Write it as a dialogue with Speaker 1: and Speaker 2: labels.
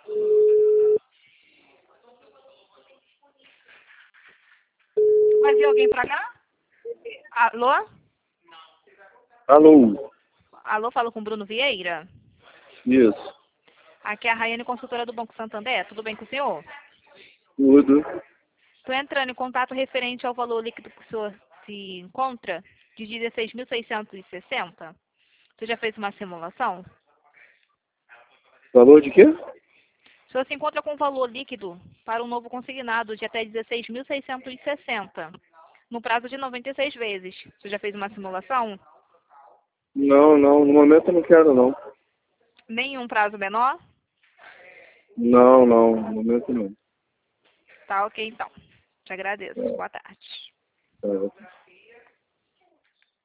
Speaker 1: Vai vir alguém pra cá? Alô?
Speaker 2: Alô,
Speaker 1: Alô, falo com o Bruno Vieira.
Speaker 2: isso,
Speaker 1: Aqui é a Raiane, consultora do Banco Santander. Tudo bem com o senhor?
Speaker 2: tudo.
Speaker 1: Estou entrando em contato referente ao valor líquido que o senhor se encontra, de 16.660. Você já fez uma simulação?
Speaker 2: Valor de quê?
Speaker 1: O senhor se encontra com valor líquido para um novo consignado de até 16.660, no prazo de 96 vezes. Você já fez uma simulação?
Speaker 2: Não, no momento eu não quero não.
Speaker 1: Nenhum prazo menor?
Speaker 2: Não, no momento não.
Speaker 1: Tá ok, então. Te agradeço. Boa tarde.
Speaker 2: É.